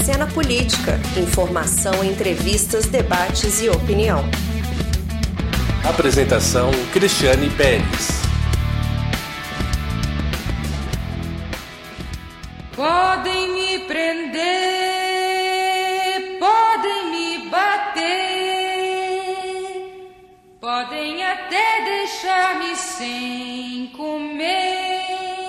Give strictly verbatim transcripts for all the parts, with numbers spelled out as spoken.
Cena Política. Informação, entrevistas, debates e opinião. Apresentação: Cristiane Pérez. Podem me prender, podem me bater, podem até deixar-me sem comer,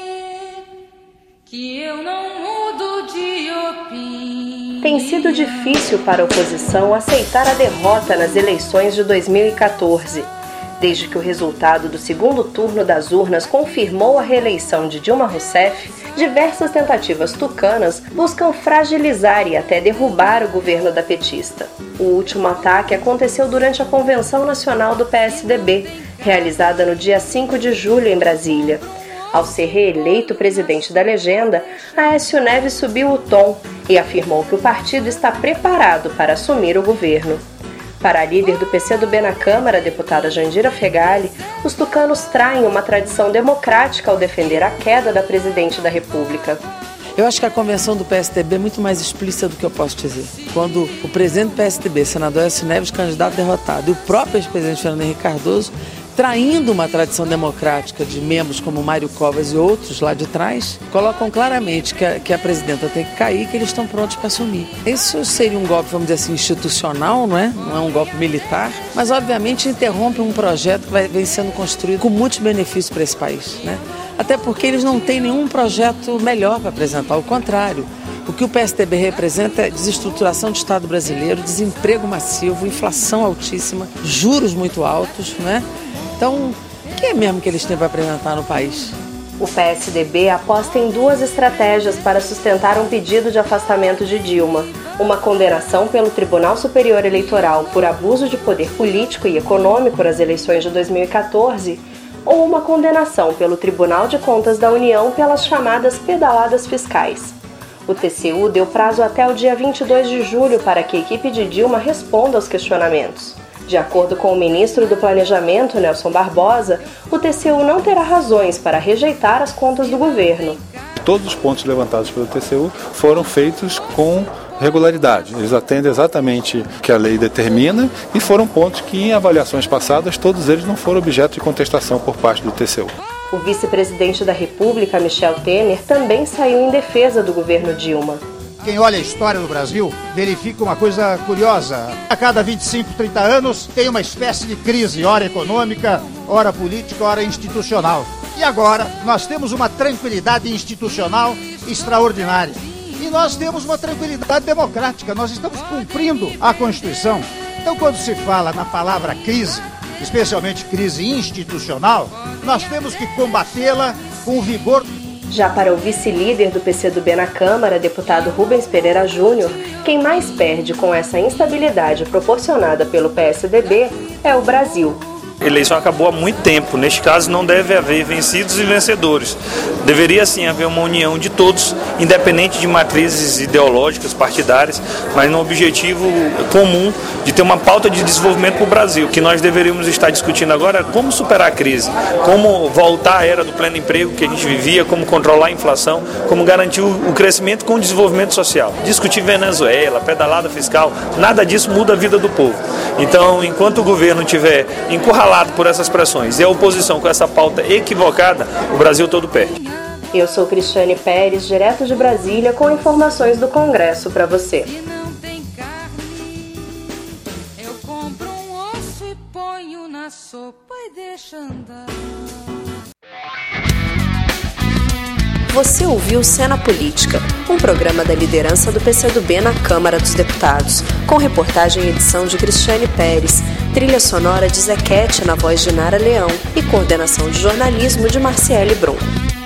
que eu não mudo de opinião. Tem sido difícil para a oposição aceitar a derrota nas eleições de dois mil e quatorze. Desde que o resultado do segundo turno das urnas confirmou a reeleição de Dilma Rousseff, diversas tentativas tucanas buscam fragilizar e até derrubar o governo da petista. O último ataque aconteceu durante a Convenção Nacional do P S D B, realizada no dia cinco de julho em Brasília. Ao ser reeleito presidente da legenda, Aécio Neves subiu o tom e afirmou que o partido está preparado para assumir o governo. Para a líder do P C do B na Câmara, a deputada Jandira Fegali, os tucanos traem uma tradição democrática ao defender a queda da presidente da República. Eu acho que a convenção do P S D B é muito mais explícita do que eu posso dizer. Quando o presidente do P S D B, senador Aécio Neves, candidato derrotado, e o próprio ex-presidente Fernando Henrique Cardoso, traindo uma tradição democrática de membros como Mário Covas e outros lá de trás, colocam claramente que a, que a presidenta tem que cair e que eles estão prontos para assumir. Isso seria um golpe, vamos dizer assim, institucional, não é? Não é um golpe militar, mas obviamente interrompe um projeto que vai, vem sendo construído com muitos benefícios para esse país, né? Até porque eles não têm nenhum projeto melhor para apresentar, ao contrário. O que o P S D B representa é desestruturação do Estado brasileiro, desemprego massivo, inflação altíssima, juros muito altos, né? Então, o que é mesmo que eles têm para apresentar no país? O P S D B aposta em duas estratégias para sustentar um pedido de afastamento de Dilma: uma condenação pelo Tribunal Superior Eleitoral por abuso de poder político e econômico nas eleições de dois mil e quatorze, ou uma condenação pelo Tribunal de Contas da União pelas chamadas pedaladas fiscais. O T C U deu prazo até o dia vinte e dois de julho para que a equipe de Dilma responda aos questionamentos. De acordo com o ministro do Planejamento, Nelson Barbosa, o T C U não terá razões para rejeitar as contas do governo. Todos os pontos levantados pelo T C U foram feitos com regularidade. Eles atendem exatamente o que a lei determina e foram pontos que, em avaliações passadas, todos eles não foram objeto de contestação por parte do T C U. O vice-presidente da República, Michel Temer, também saiu em defesa do governo Dilma. Quem olha a história do Brasil verifica uma coisa curiosa. A cada vinte e cinco, trinta anos tem uma espécie de crise, ora econômica, ora política, ora institucional. E agora nós temos uma tranquilidade institucional extraordinária. E nós temos uma tranquilidade democrática, nós estamos cumprindo a Constituição. Então, quando se fala na palavra crise, especialmente crise institucional, nós temos que combatê-la com vigor. Já para o vice-líder do P C do B na Câmara, deputado Rubens Pereira Júnior, quem mais perde com essa instabilidade proporcionada pelo P S D B é o Brasil. A eleição acabou há muito tempo. Neste caso, não deve haver vencidos e vencedores. Deveria, sim, haver uma união de todos, independente de matrizes ideológicas, partidárias, mas no objetivo comum de ter uma pauta de desenvolvimento para o Brasil. O que nós deveríamos estar discutindo agora é como superar a crise, como voltar à era do pleno emprego que a gente vivia, como controlar a inflação, como garantir o crescimento com o desenvolvimento social. Discutir Venezuela, pedalada fiscal, nada disso muda a vida do povo. Então, enquanto o governo estiver encurralado por essas pressões e a oposição com essa pauta equivocada, o Brasil todo perde. Eu sou Cristiane Pérez, direto de Brasília, com informações do Congresso para você. Eu compro um osso e ponho na sopa e deixo andar. Você ouviu Cena Política, um programa da liderança do P C do B na Câmara dos Deputados, com reportagem e edição de Cristiane Pérez, trilha sonora de Zequete na voz de Nara Leão e coordenação de jornalismo de Marciele Brum.